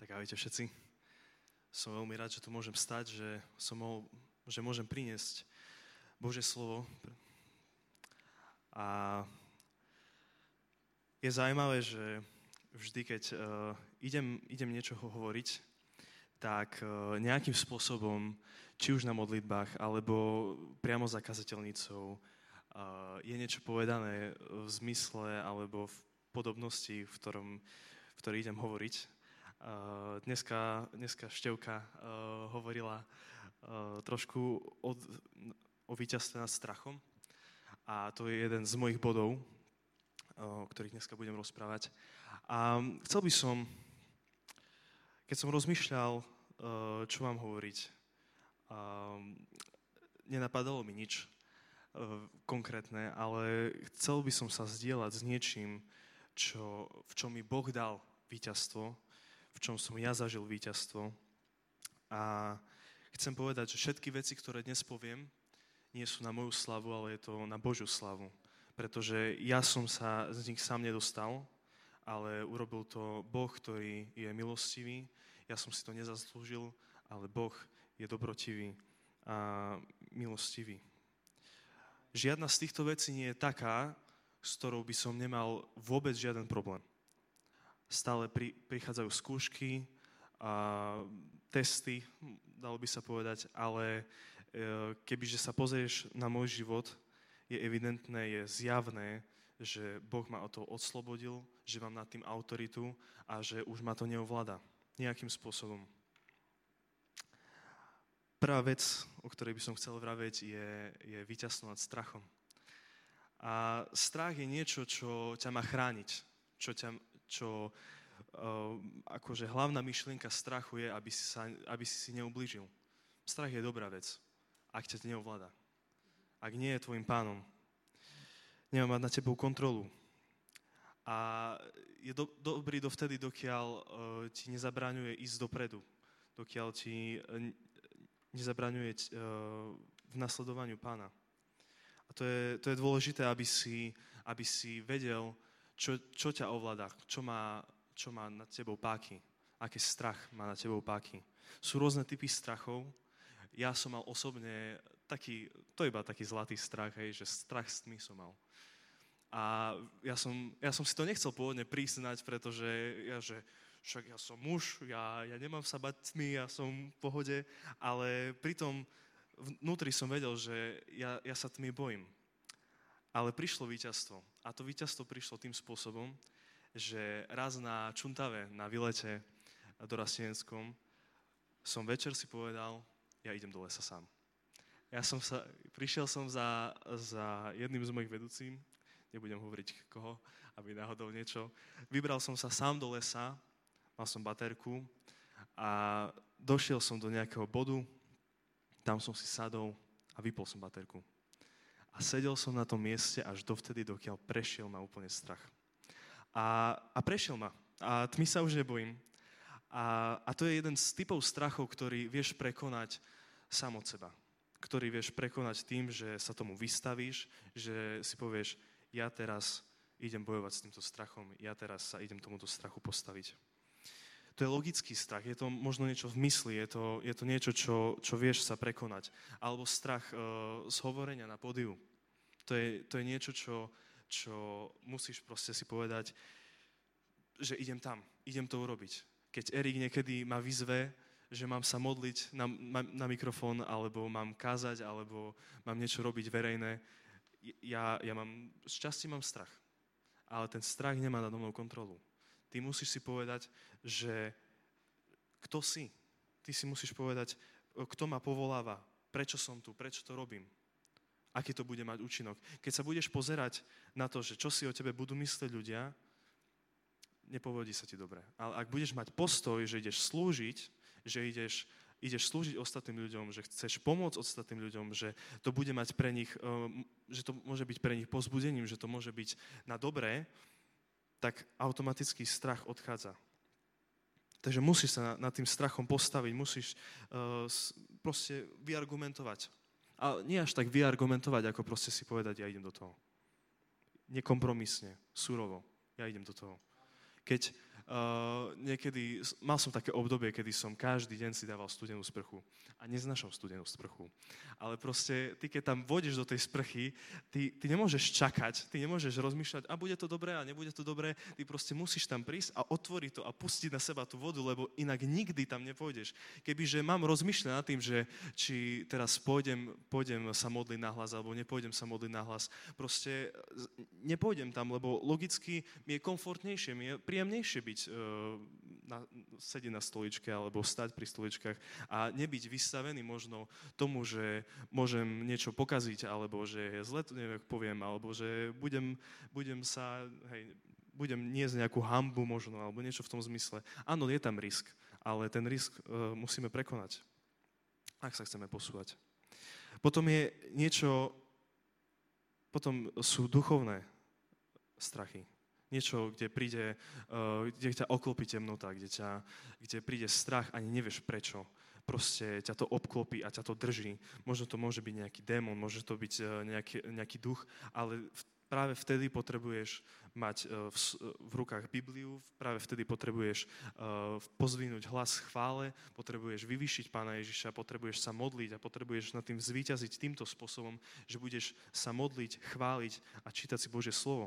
Tak ahojte všetci. Som veľmi rád, že tu môžem stať, že môžem priniesť Božie slovo. A je zaujímavé, že vždy, keď idem niečo hovoriť, tak nejakým spôsobom, či už na modlitbách, alebo priamo za kazateľnicou, je niečo povedané v zmysle alebo v podobnosti, v ktorej idem hovoriť. Dneska Števka hovorila trošku o víťazstve nad strachom a to je jeden z mojich bodov, o ktorých dneska budem rozprávať. A chcel by som, keď som rozmýšľal, čo mám hovoriť, nenapadalo mi nič konkrétne, ale chcel by som sa zdieľať s niečím, v čom mi Boh dal víťazstvo, v čom som ja zažil víťazstvo. A chcem povedať, že všetky veci, ktoré dnes poviem, nie sú na moju slavu, ale je to na Božiu slavu. Pretože ja som sa z nich sám nedostal, ale urobil to Boh, ktorý je milostivý. Ja som si to nezaslúžil, ale Boh je dobrotivý a milostivý. Žiadna z týchto vecí nie je taká, s ktorou by som nemal vôbec žiaden problém. Stále prichádzajú skúšky a testy, dalo by sa povedať, ale kebyže sa pozrieš na môj život, je evidentné, je zjavné, že Boh ma o to odslobodil, že mám nad tým autoritu a že už ma to neovláda nejakým spôsobom. Prvá vec, o ktorej by som chcel vraveť, je víťazstvo nad strachom. A strach je niečo, čo ťa má chrániť, akože hlavná myšlienka strachu je, aby si neublížil. Strach je dobrá vec, ak ťa neovláda. Ak nie je tvojim pánom, nemá mať na tebou kontrolu. A je dobrý dovtedy, dokiaľ ti nezabraňuje ísť dopredu, dokiaľ ti nezabraňuje v nasledovaniu pána. A to je dôležité, aby si vedel, čo ťa ovláda, čo má nad tebou páky, aký strach má nad tebou páky. Sú rôzne typy strachov. Ja som mal osobne iba taký zlatý strach, hej, že strach z tmy som mal. A ja som si to nechcel pôvodne priznať, pretože však ja som muž, ja nemám sa bať tmy, ja som v pohode, ale pritom vnútri som vedel, že ja sa tmy bojím. Ale prišlo víťazstvo. A to víťazstvo prišlo tým spôsobom, že raz na Čuntave, na výlete do Rastienskom, som večer si povedal, ja idem do lesa sám. Prišiel som za jedným z mojich vedúcich, nebudem hovoriť koho, aby náhodou niečo. Vybral som sa sám do lesa, mal som baterku a došiel som do nejakého bodu, tam som si sadol a vypol som baterku. A sedel som na tom mieste až dovtedy, dokiaľ prešiel ma úplne strach. A prešiel ma. A tmy sa už nebojím. A to je jeden z typov strachov, ktorý vieš prekonať sám od seba. Ktorý vieš prekonať tým, že sa tomu vystavíš, že si povieš, ja teraz idem bojovať s týmto strachom, ja teraz sa idem tomuto strachu postaviť. To je logický strach, je to možno niečo v mysli, je to niečo, čo vieš sa prekonať. Alebo strach z hovorenia na pódiu. To je niečo, čo musíš proste si povedať, že idem tam, idem to urobiť. Keď Erik niekedy ma vyzve, že mám sa modliť na mikrofón, alebo mám kázať, alebo mám niečo robiť verejné, z časti mám strach. Ale ten strach nemá nado mnou kontrolu. Ty musíš si povedať, že kto si? Ty si musíš povedať, kto ma povoláva, prečo som tu, prečo to robím, aký to bude mať účinok. Keď sa budeš pozerať na to, že čo si o tebe budú myslieť ľudia, nepovodí sa ti dobre. Ale ak budeš mať postoj, že ideš slúžiť, že ideš slúžiť ostatným ľuďom, že chceš pomôcť ostatným ľuďom, že to bude mať pre nich, že to môže byť pre nich povzbudením, že to môže byť na dobré, tak automaticky strach odchádza. Takže musíš sa nad tým strachom postaviť, musíš proste vyargumentovať. A nie až tak vyargumentovať, ako proste si povedať, ja idem do toho. Nekompromisne, surovo, ja idem do toho. Keď mal som také obdobie, kedy som každý deň si dával studenú sprchu. A neznášam studenú sprchu. Ale proste, ty keď tam vôjdeš do tej sprchy, ty nemôžeš čakať, ty nemôžeš rozmýšľať, a bude to dobré, a nebude to dobré. Ty proste musíš tam prísť a otvoriť to a pustiť na seba tú vodu, lebo inak nikdy tam nepôjdeš. Kebyže mám rozmýšľať nad tým, že či teraz pôjdem sa modliť nahlas, alebo nepôjdem sa modliť nahlas, proste nepôjdem tam, lebo logicky mi je komfortnejšie, mi je príjemnejšie byť sedieť na stoličke alebo stať pri stoličkách a nebyť vystavený možno tomu, že môžem niečo pokaziť, alebo že zle to neviem, poviem, alebo že budem niesť nejakú hanbu možno, alebo niečo v tom zmysle. Áno, je tam risk, ale ten risk musíme prekonať, ak sa chceme posúvať. Potom sú duchovné strachy. Niečo, kde ťa obklopí temnota, kde príde strach, ani nevieš prečo. Proste ťa to obklopí a ťa to drží. Možno to môže byť nejaký démon, môže to byť nejaký duch, ale práve vtedy potrebuješ mať v rukách Bibliu, práve vtedy potrebuješ pozdvihnúť hlas chvále, potrebuješ vyvýšiť Pána Ježiša, potrebuješ sa modliť a potrebuješ nad tým zvíťaziť týmto spôsobom, že budeš sa modliť, chváliť a čítať si Božie slovo.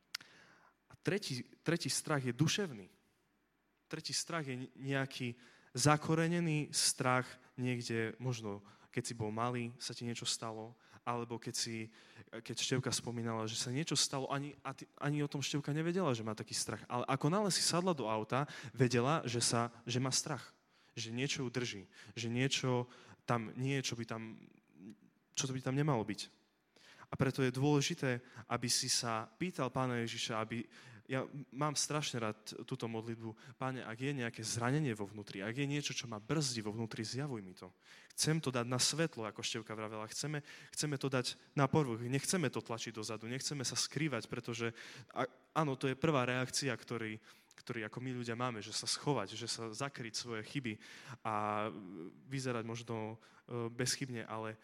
Tretí strach je duševný. Tretí strach je nejaký zakorenený strach niekde, možno keď si bol malý, sa ti niečo stalo, alebo keď Števka spomínala, že sa niečo stalo, ani o tom Števka nevedela, že má taký strach. Ale ako náhle si sadla do auta, vedela, že má strach. Že niečo ju drží. Že niečo tam nie je, čo by tam nemalo byť. A preto je dôležité, aby si sa pýtal Pána Ježiša, ja mám strašne rád túto modlitbu. Páne, ak je nejaké zranenie vo vnútri, ak je niečo, čo ma brzdí vo vnútri, zjavuj mi to. Chcem to dať na svetlo, ako Števka vravela. Chceme to dať na povrch. Nechceme to tlačiť dozadu, nechceme sa skrývať, pretože áno, to je prvá reakcia, ktorý ako my ľudia máme, že sa schovať, že sa zakryť svoje chyby a vyzerať možno bezchybne, ale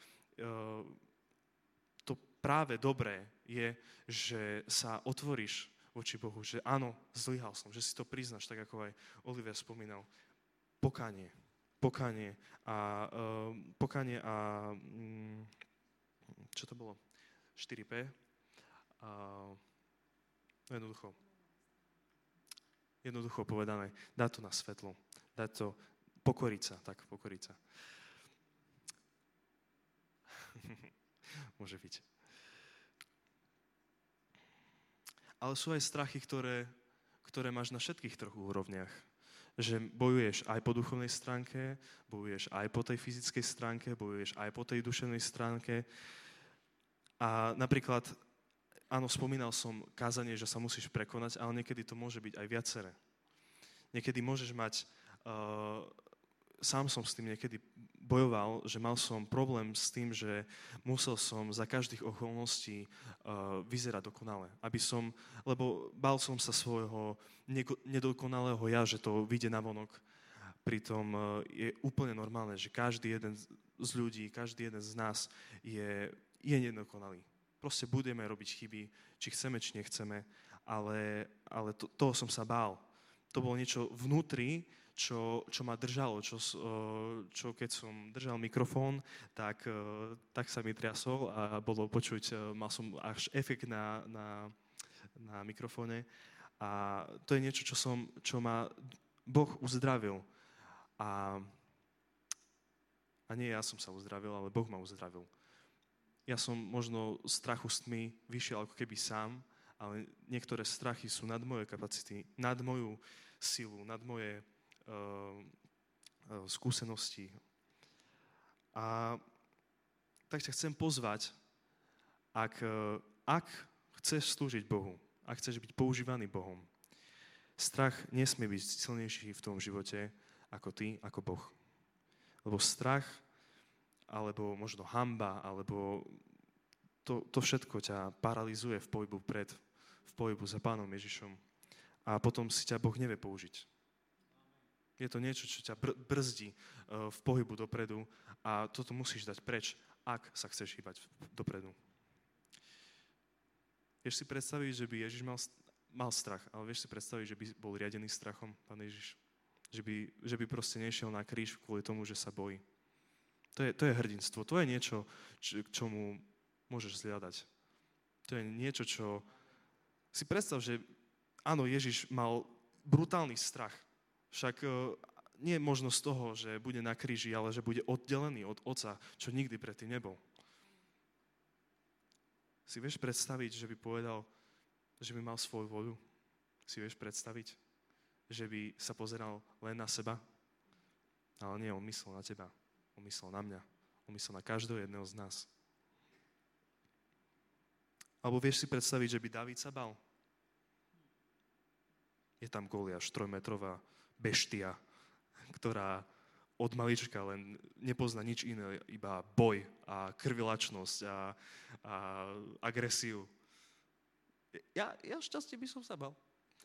to práve dobré je, že sa otvoríš voči Bohu, že áno, zlyhal som, že si to priznáš, tak ako aj Oliver spomínal. Pokánie a čo to bolo? 4P. Jednoducho povedané, dať to na svetlo, pokoriť sa. Môže byť. Ale sú aj strachy, ktoré máš na všetkých troch úrovniach. Že bojuješ aj po duchovnej stránke, bojuješ aj po tej fyzickej stránke, bojuješ aj po tej duševnej stránke. A napríklad, áno, spomínal som kázanie, že sa musíš prekonať, ale niekedy to môže byť aj viaceré. Niekedy môžeš mať, sám som s tým niekedy bojoval, že mal som problém s tým, že musel som za každých okolností vyzerať dokonale. Lebo bál som sa svojho nedokonalého ja, že to vyjde navonok. Pritom je úplne normálne, že každý jeden z ľudí, každý jeden z nás je nedokonalý. Proste budeme robiť chyby, či chceme, či nechceme, ale toho som sa bál. To bolo niečo vnútri, čo ma držalo, čo keď som držal mikrofón, tak sa mi triasol a bolo počuť, mal som až efekt na mikrofóne. A to je niečo, čo ma Boh uzdravil. A nie ja som sa uzdravil, ale Boh ma uzdravil. Ja som možno strachu s tmy vyšiel ako keby sám, ale niektoré strachy sú nad moje kapacity, nad moju silu, nad moje skúsenosti. A tak ťa chcem pozvať, ak chceš slúžiť Bohu, ak chceš byť používaný Bohom, strach nesmie byť silnejší v tom živote ako ty, ako Boh. Lebo strach, alebo možno hanba, alebo to všetko ťa paralizuje v pohybu za Pánom Ježišom. A potom si ťa Boh nevie použiť. Je to niečo, čo ťa brzdí v pohybu dopredu a toto musíš dať preč, ak sa chceš hýbať dopredu. Vieš si predstaviť, že by Ježiš mal strach, ale vieš si predstaviť, že by bol riadený strachom, Pán Ježiš? Že by proste nešiel na kríž kvôli tomu, že sa bojí. To je hrdinstvo, to je niečo, k čomu môžeš zliadať. To je niečo, čo... Si predstav, že áno, Ježiš mal brutálny strach. Však nie je možnosť toho, že bude na kríži, ale že bude oddelený od Otca, čo nikdy predtým nebol. Si vieš predstaviť, že by povedal, že by mal svoju voľu? Si vieš predstaviť, že by sa pozeral len na seba? Ale nie, on myslel na teba. On myslel na mňa. On myslel na každého jedného z nás. Alebo vieš si predstaviť, že by Dávid sa bal? Je tam Goliáš, 3-metrová beštia, ktorá od malička len nepozná nič iné, iba boj a krvilačnosť a agresiu. Ja šťastie by som sa bal.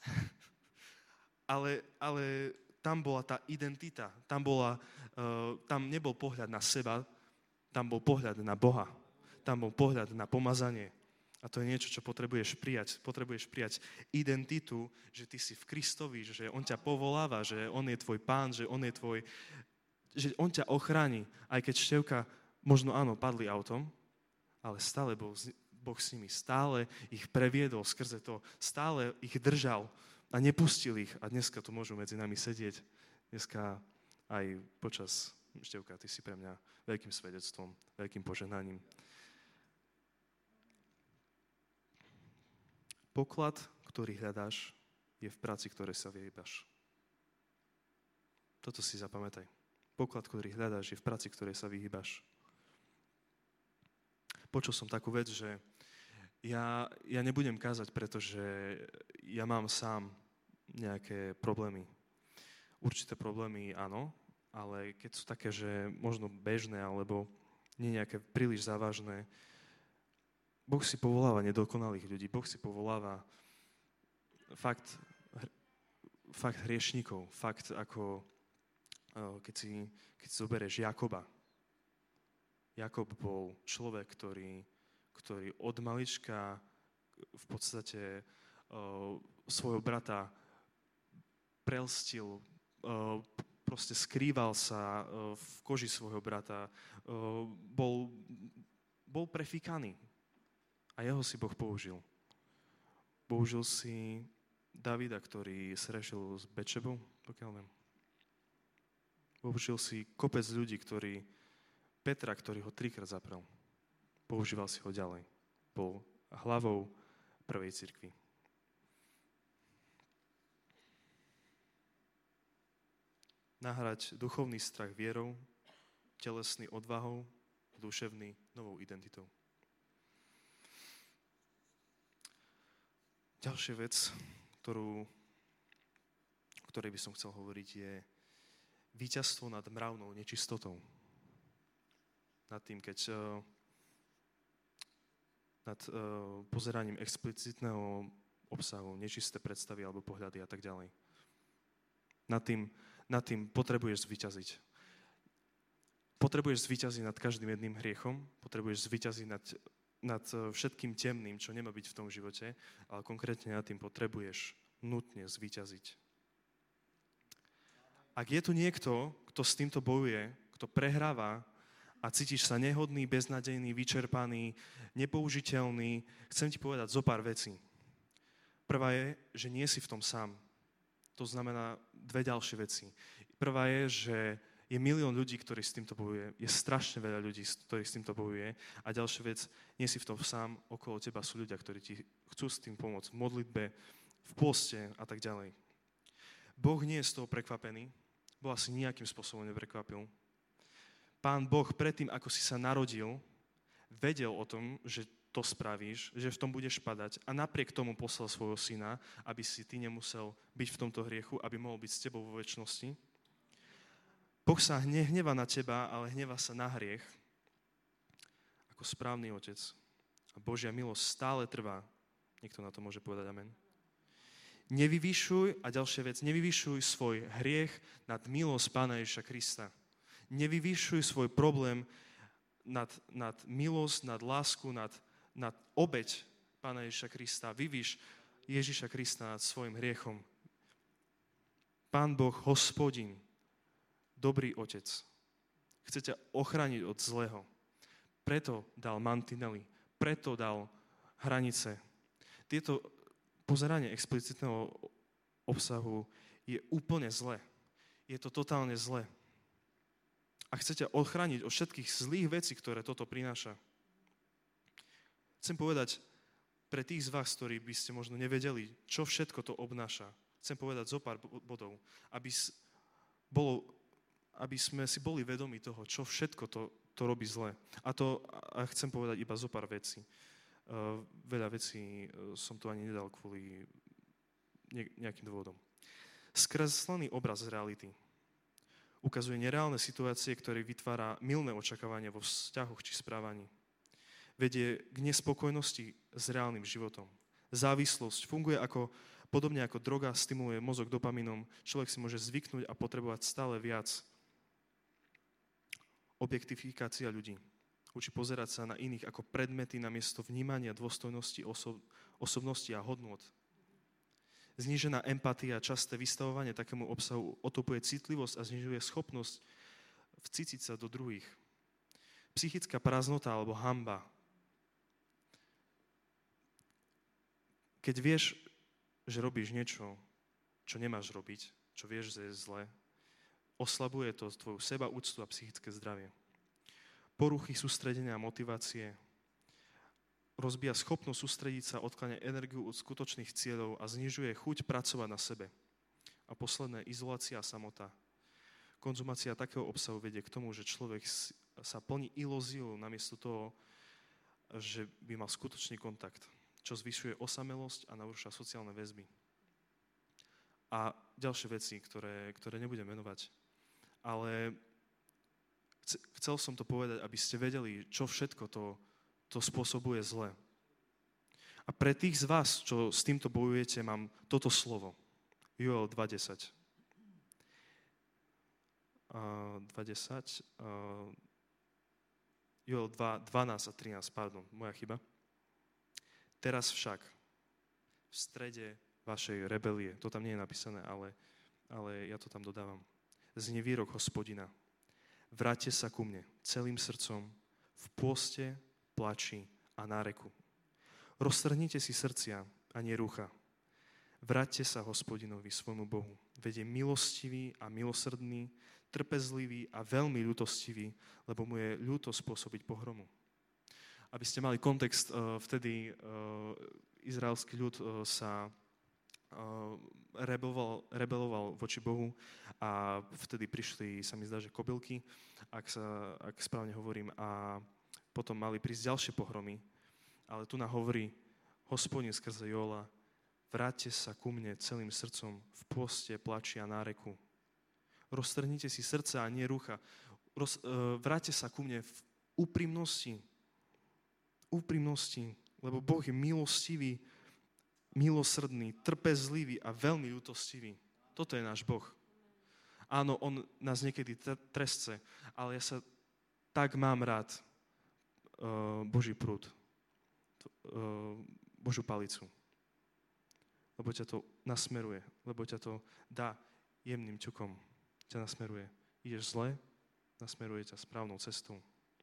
ale tam bola tá identita, tam nebol pohľad na seba, tam bol pohľad na Boha, tam bol pohľad na pomazanie. A to je niečo, čo potrebuješ prijať. Potrebuješ prijať identitu, že ty si v Kristovi, že on ťa povoláva, že on je tvoj pán, že on ťa ochráni. Aj keď Števka, možno áno, padli autom, ale stále Boh s nimi, stále ich previedol skrze to, stále ich držal a nepustil ich. A dneska tu môžu medzi nami sedieť. Dneska aj počas, Števka, ty si pre mňa veľkým svedectvom, veľkým požehnaním. Poklad, ktorý hľadáš, je v práci, ktorej sa vyhýbaš. Toto si zapamätaj. Poklad, ktorý hľadáš, je v práci, ktorej sa vyhýbaš. Počul som takú vec, že ja nebudem kázať, pretože ja mám sám nejaké problémy. Určité problémy áno, ale keď sú také, že možno bežné, alebo nie nejaké príliš závažné, Boh si povoláva nedokonalých ľudí. Boh si povoláva fakt hriešnikov. Fakt ako, keď si zoberieš Jakoba. Jakob bol človek, ktorý od malička v podstate svojho brata prelstil, proste skrýval sa v koži svojho brata, bol prefíkaný. A jeho si Boh použil. Použil si Davida, ktorý sa rešil s Betšebou, pokiaľ viem. Použil si kopec ľudí, Petra, ktorý ho 3-krát zaprel. Používal si ho ďalej. Bol hlavou prvej cirkvi. Nahrať duchovný strach vierou, telesný odvahou, duševný novou identitou. Ďalšia vec, o ktorej by som chcel hovoriť, je víťazstvo nad mravnou nečistotou. Nad tým, keď nad pozeraním explicitného obsahu, nečisté predstavy alebo pohľady a tak ďalej. Nad tým potrebuješ zvíťaziť. Potrebuješ zvíťaziť nad každým jedným hriechom, potrebuješ zvíťaziť nad všetkým temným, čo nemá byť v tom živote, ale konkrétne nad tým potrebuješ nutne zvíťaziť. Ak je tu niekto, kto s týmto bojuje, kto prehráva a cítiš sa nehodný, beznadejný, vyčerpaný, nepoužiteľný, chcem ti povedať zo pár vecí. Prvá je, že nie si v tom sám. To znamená dve ďalšie veci. Prvá je, že je milión ľudí, ktorí s týmto bojuje. Je strašne veľa ľudí, ktorí s týmto bojuje. A ďalšia vec, nie si v tom sám, okolo teba sú ľudia, ktorí ti chcú s tým pomôcť v modlitbe, v poste a tak ďalej. Boh nie je z toho prekvapený. Boh asi nejakým spôsobom neprekvapil. Pán Boh predtým, ako si sa narodil, vedel o tom, že to spravíš, že v tom budeš padať a napriek tomu poslal svojho syna, aby si ty nemusel byť v tomto hriechu, aby mohol byť s tebou vo večnosti. Boh sa nehnevá na teba, ale hnevá sa na hriech ako správny otec. A Božia milosť stále trvá. Niekto na to môže povedať amen. Nevyvyšuj, a ďalšia vec, nevyvyšuj svoj hriech nad milosť Pána Ježiša Krista. Nevyvyšuj svoj problém nad milosť, nad lásku, nad obeť Pána Ježiša Krista. Vyvyš Ježiša Krista nad svojim hriechom. Pán Boh, Hospodin, dobrý Otec, chce ťa ochrániť od zlého. Preto dal mantinely, preto dal hranice. Tieto pozeranie explicitného obsahu je úplne zlé. Je to totálne zlé. A chce ťa ochrániť od všetkých zlých vecí, ktoré toto prináša. Chcem povedať, pre tých z vás, ktorí by ste možno nevedeli, čo všetko to obnáša, chcem povedať zo pár bodov, aby sme si boli vedomi toho, čo všetko to robí zle. A chcem povedať iba zo pár vecí. Veľa vecí som tu ani nedal kvôli nejakým dôvodom. Skreslený obraz reality ukazuje nereálne situácie, ktoré vytvára mylné očakávanie vo vzťahoch či správaní. Vedie k nespokojnosti s reálnym životom. Závislosť funguje podobne ako droga, stimuluje mozog dopamínom. Človek si môže zvyknúť a potrebovať stále viac. Objektifikácia ľudí. Učí pozerať sa na iných ako predmety namiesto vnímania dôstojnosti, osobnosti a hodnôt. Znížená empatia a časté vystavovanie takému obsahu otopuje citlivosť a znižuje schopnosť vcítiť sa do druhých. Psychická prázdnota alebo hanba. Keď vieš, že robíš niečo, čo nemáš robiť, čo vieš, že je zlé, oslabuje to tvoju sebaúctu a psychické zdravie. Poruchy sústredenia a motivácie rozbíja schopnosť sústrediť sa, odkláňa energiu od skutočných cieľov a znižuje chuť pracovať na sebe. A posledné, izolácia a samota. Konzumácia takého obsahu vedie k tomu, že človek sa plní ilúziou namiesto toho, že by mal skutočný kontakt, čo zvyšuje osamelosť a narúša sociálne väzby. A ďalšie veci, ktoré nebudem menovať. Ale chcel som to povedať, aby ste vedeli, čo všetko to spôsobuje zle. A pre tých z vás, čo s týmto bojujete, mám toto slovo. Joel 2.10. 2.10. Joel 2.12 a 13, pardon, moja chyba. Teraz však v strede vašej rebelie, to tam nie je napísané, ale ja to tam dodávam, znie výrok Hospodina. Vráťte sa ku mne celým srdcom, v pôste, plači a náreku. Roztrhnite si srdcia a nie rúcha. Vráťte sa Hospodinovi, svojmu Bohu. Veď je milostivý a milosrdný, trpezlivý a veľmi ľútostivý, lebo mu je ľúto spôsobiť pohromu. Aby ste mali kontext, vtedy izraelský ľud sa rebeloval voči Bohu a vtedy prišli, sa mi zdá, že kobylky, ak správne hovorím, a potom mali prísť ďalšie pohromy. Ale tu nám hovorí Hospodin skrze Joela, vráťte sa ku mne celým srdcom, v pôste, plači a náreku. Roztrhnite si srdce a nie rúcha. Vráťte sa ku mne v úprimnosti, lebo Boh je milostivý, milosrdný, trpezlivý a veľmi ľútostivý. Toto je náš Boh. Áno, on nás niekedy trestce, ale ja sa tak mám rád Boží prúd, Božiu palicu. Lebo ťa to nasmeruje, lebo ťa to dá jemným ťukom. Ťa nasmeruje. Ideš zle, nasmeruje ťa správnou cestou.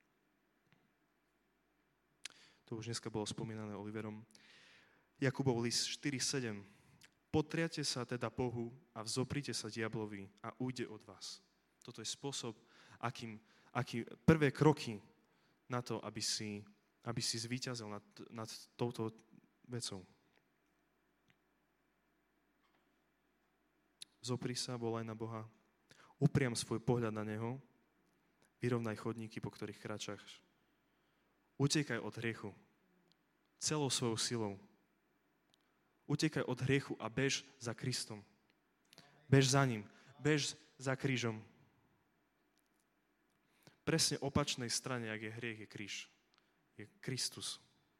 To už dneska bolo spomínané Oliverom. Jakubov list 4.7. Potriate sa teda Bohu a vzoprite sa diablovi a ujde od vás. Toto je spôsob, aký prvé kroky na to, aby si zvíťazil nad touto vecou. Zopri sa, volaj na Boha, upriam svoj pohľad na Neho, vyrovnaj chodníky, po ktorých kráčaš. Utekaj od hriechu celou svojou silou. Utekaj od hriechu a bež za Kristom. Bež za ním. Bež za krížom. Presne opačnej strane, ak je hriech, je kríž. Je Kristus.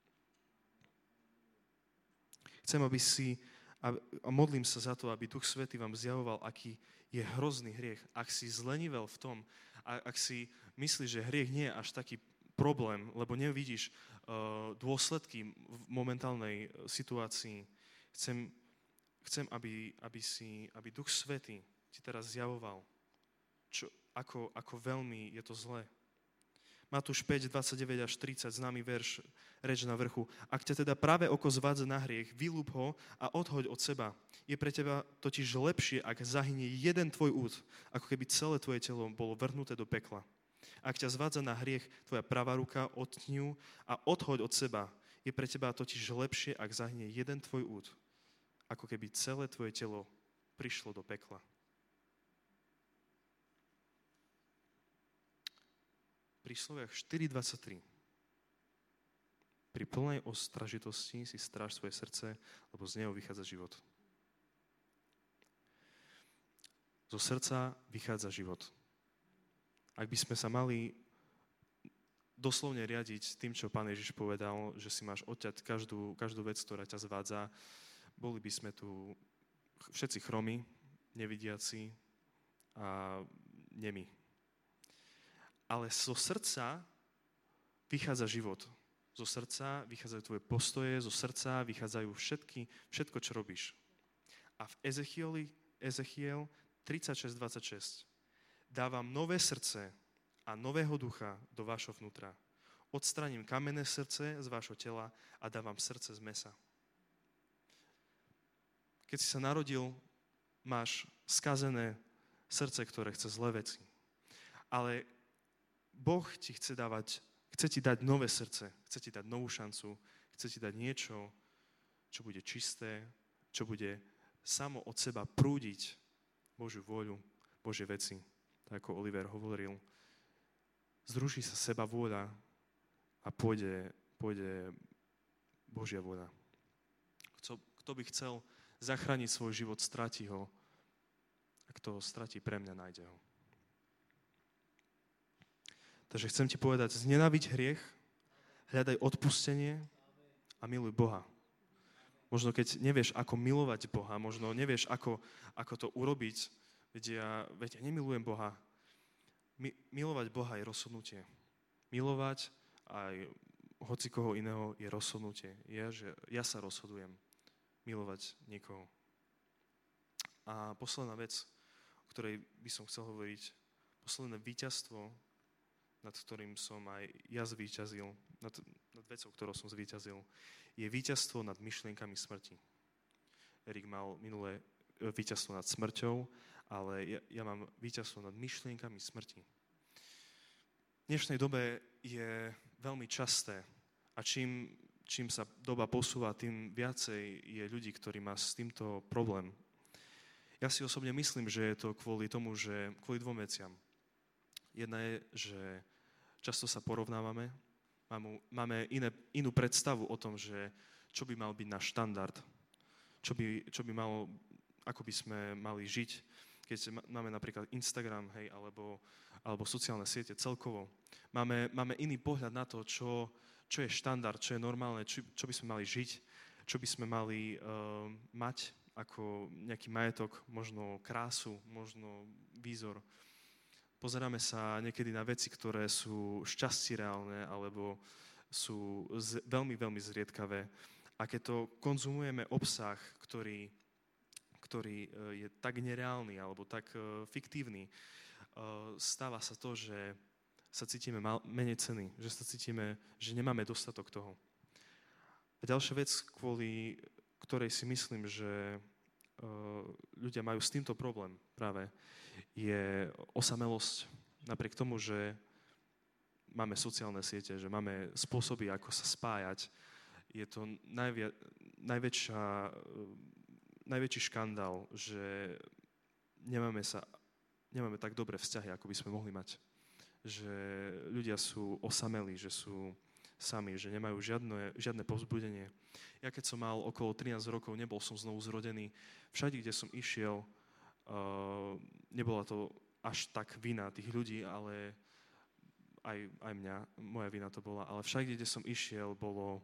Chcem, a modlím sa za to, aby Duch Svätý vám zjavoval, aký je hrozný hriech. Ak si zlenivel v tom, ak si myslíš, že hriech nie je až taký problém, lebo nevidíš dôsledky v momentálnej situácii, Chcem, aby Duch Svätý ti teraz zjavoval, ako veľmi je to zlé. Matúš 5, 29 až 30, známy verš, reč na vrchu. Ak ťa teda práve oko zvádza na hriech, vylúb ho a odhoď od seba. Je pre teba totiž lepšie, ak zahynie jeden tvoj úd, ako keby celé tvoje telo bolo vrhnuté do pekla. Ak ťa zvádza na hriech tvoja pravá ruka, odtni ju a odhoď od seba. Je pre teba totiž lepšie, ak zahynie jeden tvoj úd, ako keby celé tvoje telo prišlo do pekla. Prísloviach 4.23. Pri plnej ostražitosti si stráž svoje srdce, lebo z neho vychádza život. Zo srdca vychádza život. Ak by sme sa mali doslovne riadiť tým, čo Pán Ježiš povedal, že si máš odťať každú vec, ktorá ťa zvádza, boli by sme tu všetci chromi, nevidiaci a nemi. Ale zo srdca vychádza život. Zo srdca vychádzajú tvoje postoje, zo srdca vychádzajú všetko, čo robíš. A v Ezechiel 36.26 dávam nové srdce a nového ducha do vášho vnútra. Odstraním kamenné srdce z vášho tela a dávam srdce z mäsa. Keď si sa narodil, máš skazené srdce, ktoré chce zlé veci. Ale Boh ti chce ti dať nové srdce, chce ti dať novú šancu, chce ti dať niečo, čo bude čisté, čo bude samo od seba prúdiť Božiu vôľu, Božie veci. Tak ako Oliver hovoril, zruší sa seba vôľa a pôjde Božia vôľa. Kto by chcel zachrániť svoj život, stratí ho. A kto ho stratí, pre mňa nájde ho. Takže chcem ti povedať, znenáviď hriech, hľadaj odpustenie a miluj Boha. Možno keď nevieš, ako milovať Boha, možno nevieš, ako to urobiť, veď ja nemilujem Boha. Milovať Boha je rozhodnutie. Milovať aj hoci koho iného je rozhodnutie. Ja sa rozhodujem milovať niekoho. A posledná vec, o ktorej by som chcel hovoriť, posledné víťazstvo, nad ktorým som aj ja zvíťazil, nad vecou, ktorou som zvíťazil, je víťazstvo nad myšlienkami smrti. Erik mal minulé víťazstvo nad smrťou, ale ja mám víťazstvo nad myšlienkami smrti. V dnešnej dobe je veľmi časté a čím sa doba posúva, tým viacej je ľudí, ktorí má s týmto problém. Ja si osobne myslím, že je to kvôli dvom veciam. Jedna je, že často sa porovnávame, máme inú predstavu o tom, že čo by mal byť náš štandard, čo by malo, ako by sme mali žiť, keď máme napríklad Instagram, hej, alebo sociálne siete celkovo. Máme iný pohľad na to, čo je štandard, čo je normálne, čo by sme mali žiť, čo by sme mali mať ako nejaký majetok, možno krásu, možno výzor. Pozeráme sa niekedy na veci, ktoré sú šťastiereálne alebo sú veľmi, veľmi zriedkavé. A keď to konzumujeme obsah, ktorý je tak nereálny alebo tak fiktívny, stáva sa to, že sa cítime menej cenní, že sa cítime, že nemáme dostatok toho. A ďalšia vec, kvôli ktorej si myslím, že ľudia majú s týmto problém práve, je osamelosť. Napriek tomu, že máme sociálne siete, že máme spôsoby, ako sa spájať, je to najväčší škandál, že nemáme tak dobré vzťahy, ako by sme mohli mať. Že ľudia sú osamelí, že sú sami, že nemajú žiadne povzbudenie. Ja keď som mal okolo 13 rokov, nebol som znovu zrodený. Všade, kde som išiel, nebola to až tak vina tých ľudí, ale aj moja vina to bola. Ale všade, kde som išiel, bolo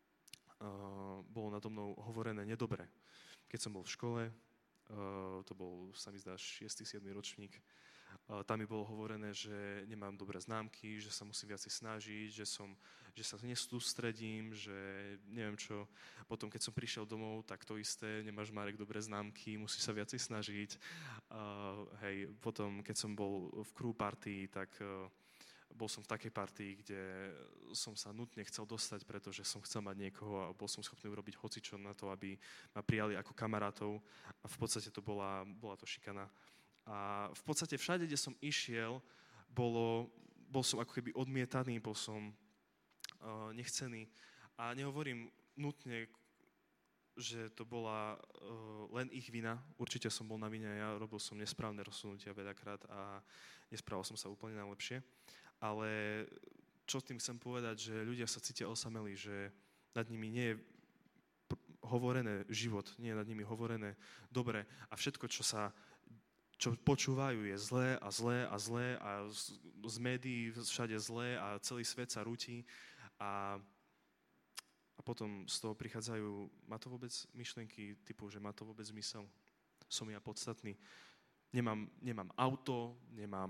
nado mnou hovorené nedobre. Keď som bol v škole, to bol, sa mi zdá, 6. 7. ročník, Tam mi bolo hovorené, že nemám dobré známky, že sa musím viacej snažiť, že sa nesústredím, že neviem čo. Potom, keď som prišiel domov, tak to isté, nemáš, Marek, dobré známky, musíš sa viacej snažiť. Potom, keď som bol v crew party, tak bol som v takej partii, kde som sa nutne chcel dostať, pretože som chcel mať niekoho a bol som schopný urobiť hocičo na to, aby ma prijali ako kamarátov. A v podstate to bola to šikana. A v podstate všade, kde som išiel, bol som ako keby odmietaný, bol som nechcený. A nehovorím nutne, že to bola len ich vina. Určite som bol na vine, ja robil som nesprávne rozhodnutia veľakrát a nesprával som sa úplne najlepšie. Ale čo tým chcem povedať, že ľudia sa cítia osamelí, že nad nimi nie je hovorené život, nie je nad nimi hovorené dobre a všetko, čo počúvajú, je zlé a zlé a zlé a z médií všade zlé a celý svet sa rúti a potom z toho prichádzajú, má to vôbec myšlienky typu, že má to vôbec zmysel? Som ja podstatný? Nemám auto, nemám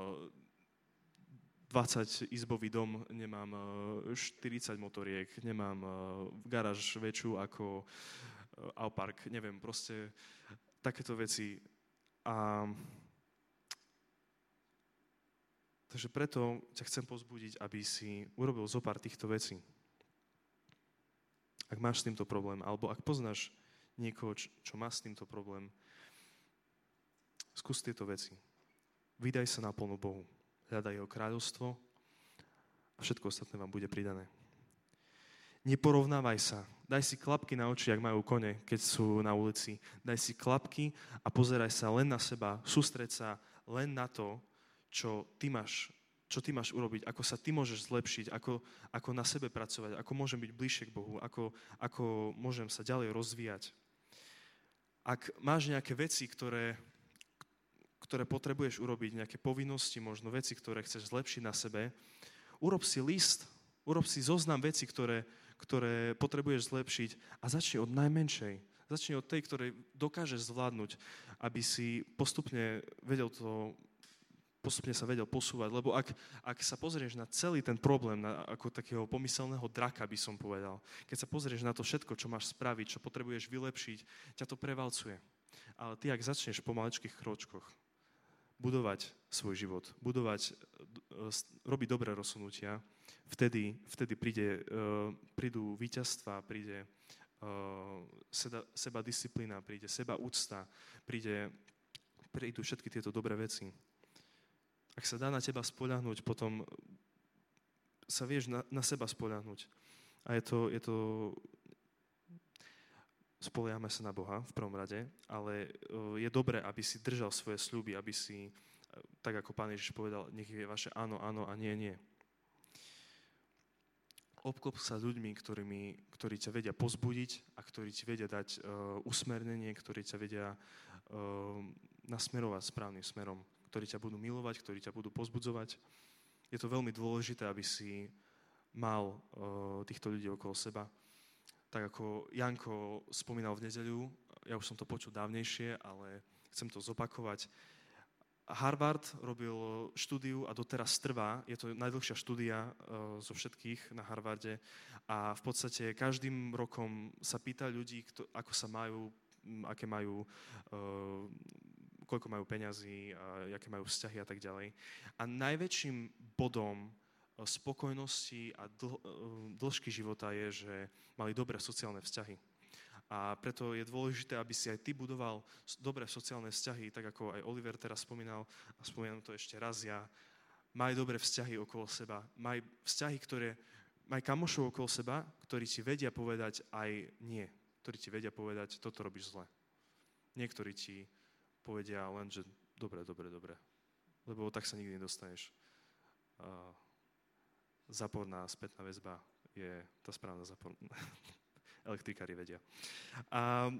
20-izbový dom, nemám 40 motoriek, nemám garáž väčšiu ako Aupark, neviem, proste takéto veci. Takže preto ťa chcem povzbudiť, aby si urobil zo pár týchto vecí. Ak máš s týmto problém, alebo ak poznáš niekoho, čo má s týmto problém, skús tieto veci. Vydaj sa naplno Bohu. Hľadaj jeho kráľovstvo a všetko ostatné vám bude pridané. Neporovnávaj sa. Daj si klapky na oči, ak majú kone, keď sú na ulici. Daj si klapky a pozeraj sa len na seba. Sústreď sa len na to, čo ty máš urobiť, ako sa ty môžeš zlepšiť, ako na sebe pracovať, ako môžem byť bližšie k Bohu, ako môžem sa ďalej rozvíjať. Ak máš nejaké veci, ktoré potrebuješ urobiť, nejaké povinnosti, možno veci, ktoré chceš zlepšiť na sebe, urob si list, urob si zoznam vecí, ktoré potrebuješ zlepšiť a začni od najmenšej. Začni od tej, ktorej dokážeš zvládnuť, aby si postupne sa vedel posúvať. Lebo ak sa pozrieš na celý ten problém, ako takého pomyselného draka, by som povedal, keď sa pozrieš na to všetko, čo máš spraviť, čo potrebuješ vylepšiť, ťa to prevalcuje. Ale ty, ak začneš po maličkých kročkoch budovať svoj život, robiť dobré rozhodnutia, vtedy prídu víťazstva, príde seba disciplína, príde seba úcta, prídu všetky tieto dobré veci. Ak sa dá na teba spoľahnúť, potom sa vieš na seba spoľahnúť. A je to spoliehame sa na Boha v prvom rade, ale je dobré, aby si držal svoje sľuby, aby si, tak ako Pán Ježiš povedal, nech je vaše áno, áno a nie, nie. Obklop sa ľuďmi, ktorí ťa vedia pozbudiť a ktorí ti vedia dať usmernenie, ktorí ťa vedia nasmerovať správnym smerom, ktorí ťa budú milovať, ktorí ťa budú pozbudzovať. Je to veľmi dôležité, aby si mal týchto ľudí okolo seba. Tak ako Janko spomínal v nedeľu, ja už som to počul dávnejšie, ale chcem to zopakovať. Harvard robil štúdiu a doteraz trvá, je to najdlhšia štúdia zo všetkých na Harvarde a v podstate každým rokom sa pýta ľudí, ako sa majú, aké majú, koľko majú peňazí, aké majú vzťahy a tak ďalej. A najväčším bodom spokojnosti a dĺžky života je, že mali dobré sociálne vzťahy. A preto je dôležité, aby si aj ty budoval dobré sociálne vzťahy, tak ako aj Oliver teraz spomínal, a spomínam to ešte raz ja. Maj dobré vzťahy okolo seba. Maj kamošov okolo seba, ktorí ti vedia povedať aj nie. Ktorí ti vedia povedať, toto robíš zle. Niektorí ti povedia len, že dobre. Lebo tak sa nikdy nedostaneš. Záporná spätná väzba je tá správna záporná. Elektrikári vedia. A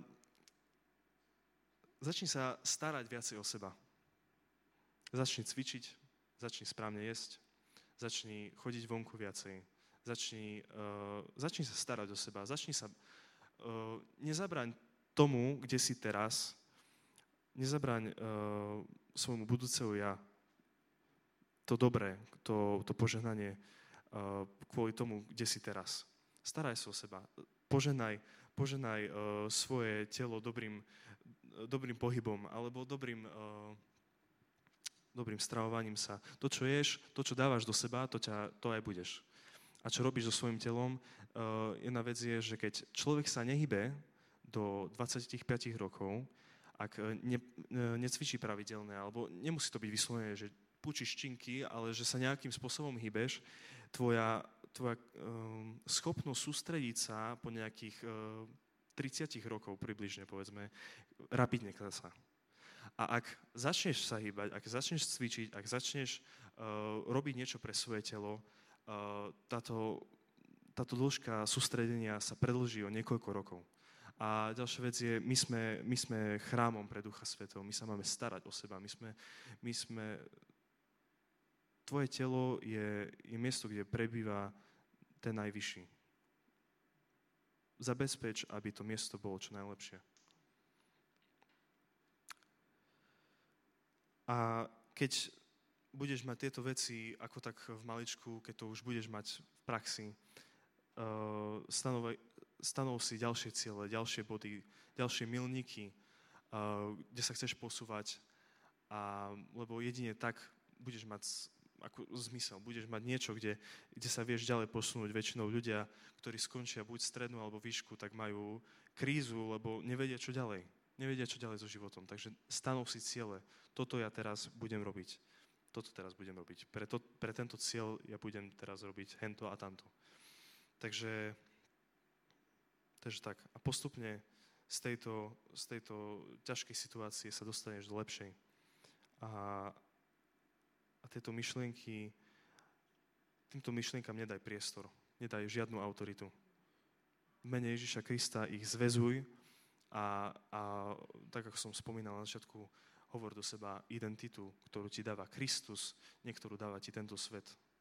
začni sa starať viacej o seba. Začni cvičiť, začni správne jesť, začni chodiť vonku viacej, začni sa starať o seba, nezabraň tomu, kde si teraz, Nezabraň svojmu budúceho ja to dobré, to požehnanie kvôli tomu, kde si teraz. Staraj sa o seba. Požehnaj svoje telo dobrým pohybom alebo dobrým stravovaním sa. To, čo ješ, to, čo dávaš do seba, to aj budeš. A čo robíš so svojím telom? Jedna vec je, že keď človek sa nehybe do 25 rokov, ak necvičí pravidelne, alebo nemusí to byť vyslovene, že púčiš činky, ale že sa nejakým spôsobom hýbeš, tvoja schopnosť sústrediť sa po nejakých 30 rokov približne, povedzme, rapidne klesá. A ak začneš sa hýbať, ak začneš cvičiť, ak začneš robiť niečo pre svoje telo, táto dĺžka sústredenia sa predĺží o niekoľko rokov. A ďalšia vec je, my sme chrámom pre Ducha Svätého, my sa máme starať o seba, tvoje telo je miesto, kde prebýva ten Najvyšší. Zabezpeč, aby to miesto bolo čo najlepšie. A keď budeš mať tieto veci ako tak v maličku, keď to už budeš mať v praxi, stanov si ďalšie ciele, ďalšie body, ďalšie milníky, kde sa chceš posúvať, lebo jedine tak budeš mať ako zmysel, budeš mať niečo, kde sa vieš ďalej posunúť. Väčšinou ľudia, ktorí skončia buď strednú alebo výšku, tak majú krízu, lebo nevedia, čo ďalej. Nevedia, čo ďalej so životom. Takže stanov si ciele. Toto ja teraz budem robiť. Toto teraz budem robiť. Pre tento cieľ ja budem teraz robiť hento a tamto. Takže tak. A postupne z tejto ťažkej situácie sa dostaneš do lepšej. A týmto myšlienkam nedaj priestor. Nedaj žiadnu autoritu. V mene Ježiša Krista ich zväzuj a tak, ako som spomínal na začiatku, hovor do seba identitu, ktorú ti dáva Kristus, niektorú dáva ti tento svet.